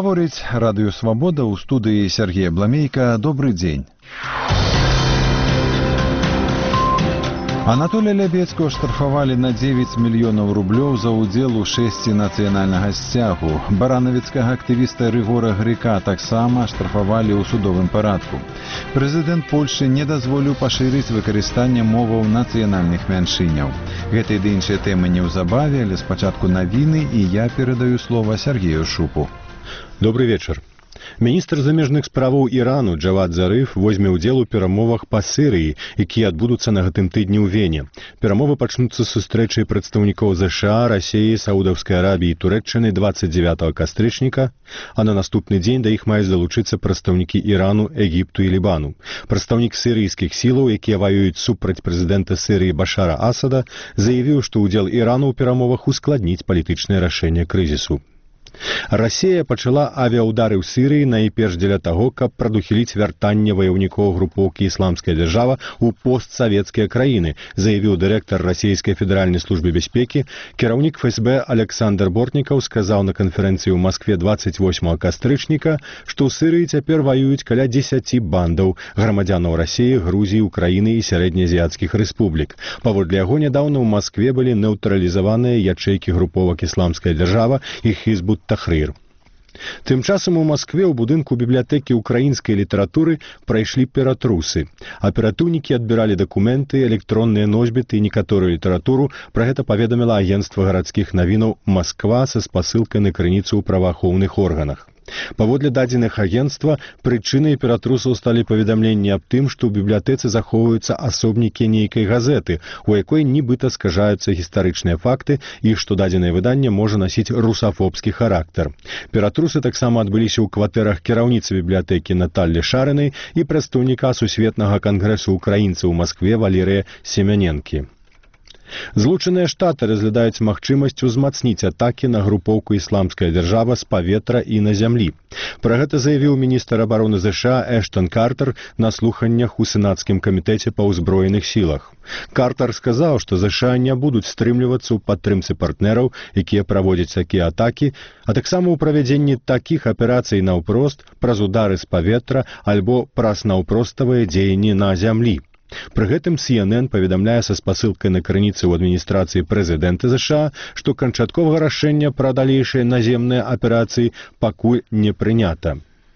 Гаворыць Радыё Свабода, ў студыі Сергей Бламейка. Добры дзень. Анатолія Лябецкага штрафавалі на 9 мільёнаў рублёў за ўдзел у шэсці нацыянальнага сцягу. Баранавіцкага актывіста Рыгора Грыка таксама штрафавалі ў судовым парадку. Прэзідэнт Польшчы не дазволіў пашырыць выкарыстанне моваў нацыянальных мяншыняў. Гэтай ды іншыя тэмы неўзабаве, але спачатку навіны, і я перадаю слова Сергею Шупу. Добрый вечер. Міністр замежных справаў Ірану Джавад Зарыф возьме ўдзел у перамовах па Сірыі, якія адбудуцца на гэтым тыдні ў Вене. Перамовы пачнуцца з сустрэчай прадстаўнікоў ЗША, Расіі, Саудаўскай Арабіі і Турэччыны 29 кастрычніка, а на наступны дзень да іх маюць залучыцца прадстаўнікі Ірану, Егіпту і Лібану. Прадстаўнік сірыйскіх сілаў, якія ваююць супраць прэзідэнта Сірыі Башара Асада, заявіў, што ўдзел Ірану ў перамовах ускладніць палітычнае рашэнне крызісу. Расія пачала авіаўдары ў Сірыі найперш дзеля таго, каб прадухіліць вяртанне ваяўнікоў групоўкі «Ісламская дзяржава» у постсавецкія краіны, заявіў дырэктар расійскай федэральнай службы бяспекі. Кіраўнік ФСБ Александр Бортнікаў сказаў на канферэнцыі ў Маскве 28 кастрычніка, што ў Сірыі цяпер ваююць каля 10 бандаў грамадзянаў Расіі, Грузіі, Украіны і сярэднеазіяцкіх рэспублік. Паводле яго, нядаўна ў Маскве былі нейтралізаваныя ячэйкі груповак «Ісламская дзяржава» і Хізбут Тахрир. Тым часам у Маскве ў будынку бібліятэкі украінскай літаратуры прайшлі ператрусы. Аператыўнікі адбіралі дакументы, электронныя носьбіты і некаторую літаратуру. Пра гэта паведаміла агенцтва гарадскіх навінаў «Масква» са спасылкай на крыніцу ў праваахоўных органах. Паводле дадзеных агенцтва, прычынай ператрусаў сталі паведамленні аб тым, што ў бібліятэцы захоўваюцца асобнікі нейкай газеты, у якой нібыта скажаюцца гістарычныя факты і што дадзенае выданне можа насіць русафобскі характар. Ператрусы таксама адбыліся ў кватэрах кіраўніцы бібліятэкі Наталлі Шарынай і прадстаўніка Сусветнага кангрэсу украінцаў у Маскве Валерыя Семяненкі. Злучаныя Штаты разглядаюць магчымасць узмацніць атакі на групоўку «Ісламская дзяржава» з паветра і на зямлі. Пра гэта заявіў міністр абароны ЗША Эштон Картер на слуханнях у Сенацкім камітэце па ўзброеных сілах. Картер сказаў, што ЗША не будуць стрымлівацца ў падтрымцы партнераў, якія праводзяць такія атакі, а таксама ў правядзенні такіх аперацый наўпрост праз удары з паветра альбо праз наўпроставыя дзеянні на зямлі. Пры гэтым CNN паведамляе са спасылкай на крыніцы ў адміністрацыі прэзідэнта ЗША, што канчатковага рашэння пра далейшыя наземныя аперацыі пакуль не прынята.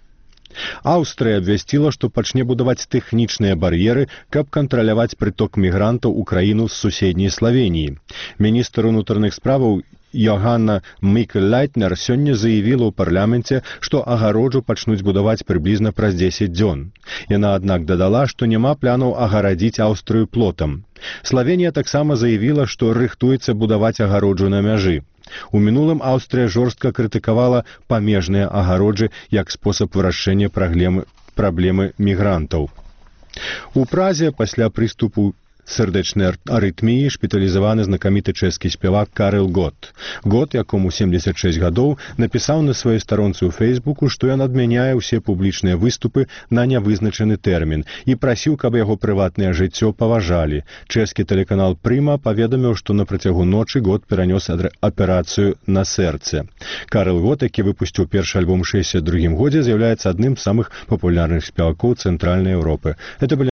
Аўстрыя абвясціла, што пачне будаваць тэхнічныя бар'еры, каб кантраляваць прыток мігрантаў у краіну з суседняй Славеніі. Міністр унутраных справаў Йоганна Мікл-Лайтнер сёння заявіла ў парламенце, што агароджу пачнуць будаваць прыблізна праз 10 дзён. Яна, аднак, дадала, што няма планаў агарадзіць Аўстрыю плотам. Славенія таксама заявіла, што рыхтуецца будаваць агароджу на мяжы. У мінулым Аўстрыя жорстка крытыкавала памежныя агароджы як спосаб вырашэння праблемы мігрантаў. У Празе пасля прыступу сардэчнай арытміі шпіталізаваны знакаміты чэшскі спявак Карл Гот. Гот, якому 76 гадоў, напісаў на сваёй старонцы ў Фейсбуку, што ён адмяняе ўсе публічныя выступы на нявызначаны тэрмін і прасіў, каб яго прыватнае жыццё паважалі. Чэшскі тэлеканал Прыма паведаміў, што на працягу ночы Гот перанёс аперацыю на сэрцы. Карл Гот, які выпусціў першы альбом у 62 годзе, з'яўляецца адным з самых папулярных спевакоў Цэнтральнай Еўропы.